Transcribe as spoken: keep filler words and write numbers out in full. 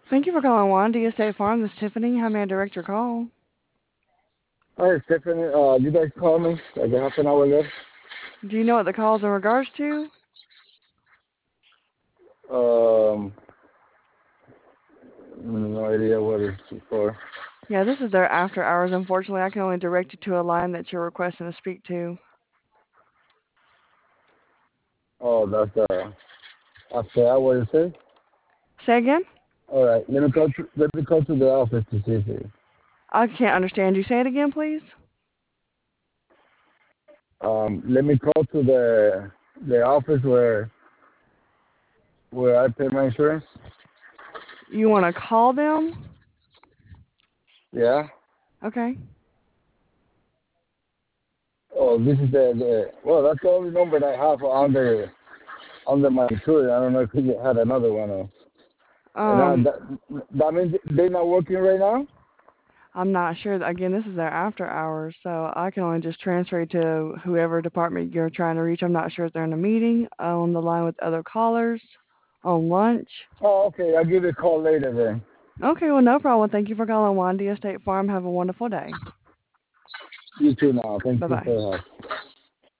Thank you for calling Wandy Estate Farm. This is Tiffany. How may I direct your call? Hi, Stephanie. Uh, you guys called me like a half an hour ago. Do you know what the call is in regards to? Um, no idea what it's for. Yeah, this is their after hours. Unfortunately, I can only direct you to a line that you're requesting to speak to. Oh, that's uh, after hour, you say? Say again? All right, let me call. To, let me call to the office to see if it. I can't understand you. Say it again, please. Um, let me call to the the office where where I pay my insurance. You want to call them? Yeah. Okay. Oh, this is the, the well. That's the only number I have under under my insurance. I don't know if you had another one. Or, and now Um, that that means they're not working right now. I'm not sure. Again, this is their after hours, so I can only just transfer you to whoever department you're trying to reach. I'm not sure if they're in a meeting, on the line with other callers, on lunch. Oh, okay. I'll give you a call later then. Okay, well, no problem. Thank you for calling Wandy Estate Farm. Have a wonderful day. You too now. Thank you Bye-bye. for your help.